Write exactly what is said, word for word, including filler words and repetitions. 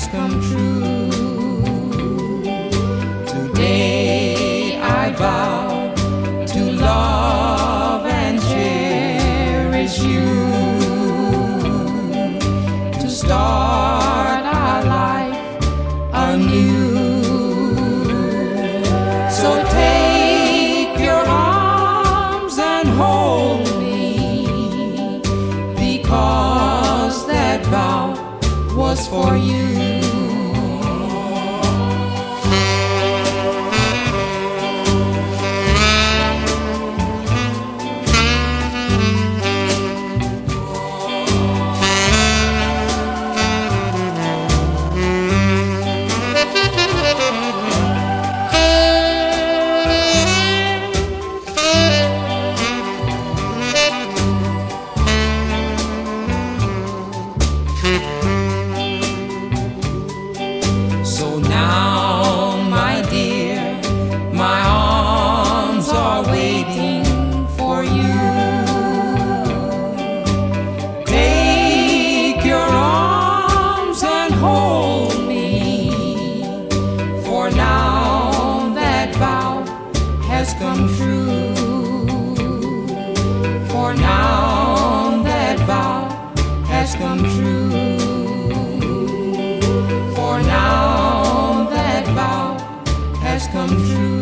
come true. Today I vow to love and cherish you, to start our life anew. So take your arms and hold me, because that vow was for you. So now, my dear, my arms are waiting for you. Take your arms and hold me, for now that vow has come true. For now that vow has come true. For now that vow has come true.